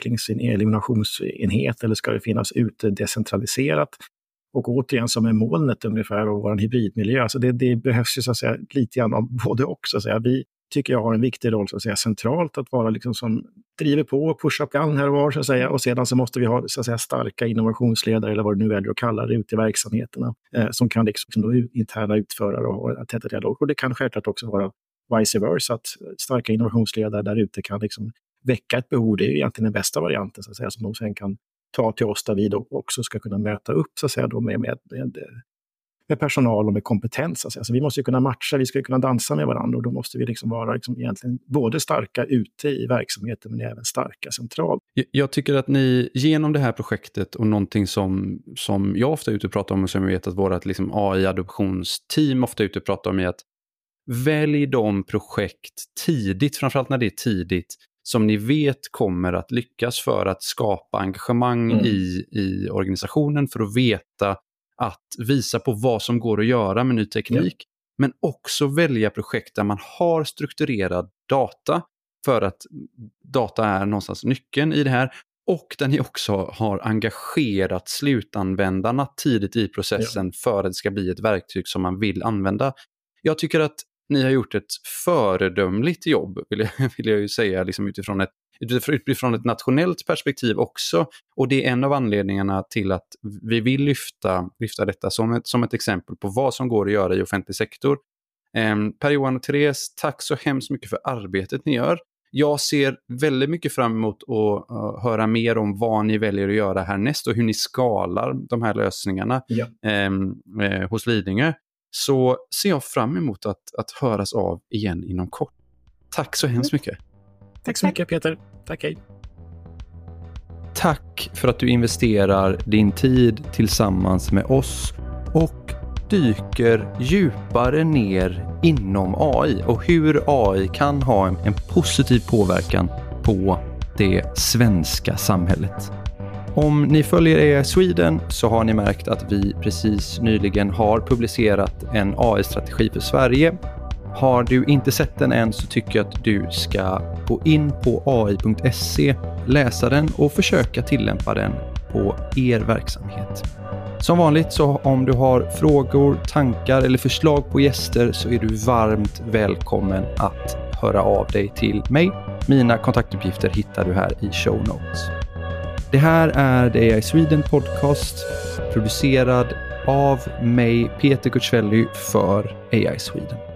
eliminationsenhet eller ska det finnas ute decentraliserat? Och återigen som är molnet ungefär och vår hybridmiljö. Alltså det behövs ju så att säga lite grann av både och. Så att säga. Vi tycker jag har en viktig roll så att säga centralt att vara liksom som driver på och pushar på här och var så att säga. Och sedan så måste vi ha så att säga starka innovationsledare eller vad det nu väljer att kalla det ute i verksamheterna som kan liksom då interna utförare och ha täta dialog. Och det kan självklart också vara vice versa, att starka innovationsledare där ute kan liksom väcka ett behov. Det är ju egentligen den bästa varianten så att säga, som de sen kan ta till oss där vi då också ska kunna möta upp så att säga då med med personal och med kompetens. Alltså, vi måste ju kunna matcha, vi ska ju kunna dansa med varandra och då måste vi liksom vara liksom egentligen både starka ute i verksamheten men även starka centralt. Jag tycker att ni genom det här projektet och någonting som jag ofta är ute och pratar om och som jag vet att vårt liksom AI-adoptionsteam ofta är ute och pratar om är att välj de projekt tidigt, framförallt när det är tidigt, som ni vet kommer att lyckas för att skapa engagemang i organisationen, för att veta att visa på vad som går att göra med ny teknik, men också välja projekt där man har strukturerad data, för att data är någonstans nyckeln i det här, och där ni också har engagerat slutanvändarna tidigt i processen för att det ska bli ett verktyg som man vill använda. Jag tycker att ni har gjort ett föredömligt jobb, vill jag ju säga, liksom utifrån ett nationellt perspektiv också. Och det är en av anledningarna till att vi vill lyfta detta som ett exempel på vad som går att göra i offentlig sektor. Per-Johan och Therese, tack så hemskt mycket för arbetet ni gör. Jag ser väldigt mycket fram emot att höra mer om vad ni väljer att göra härnäst och hur ni skalar de här lösningarna hos Lidingö. Så ser jag fram emot att höras av igen inom kort. Tack så hemskt mycket. Tack så mycket Peter. Tack, hej. Tack för att du investerar din tid tillsammans med oss och dyker djupare ner inom AI och hur AI kan ha en positiv påverkan på det svenska samhället. Om ni följer AI Sweden så har ni märkt att vi precis nyligen har publicerat en AI-strategi för Sverige. Har du inte sett den än så tycker jag att du ska gå in på ai.se, läsa den och försöka tillämpa den på er verksamhet. Som vanligt så om du har frågor, tankar eller förslag på gäster så är du varmt välkommen att höra av dig till mig. Mina kontaktuppgifter hittar du här i show notes. Det här är The AI Sweden podcast, producerad av mig, Peter Kutsvelli, för AI Sweden.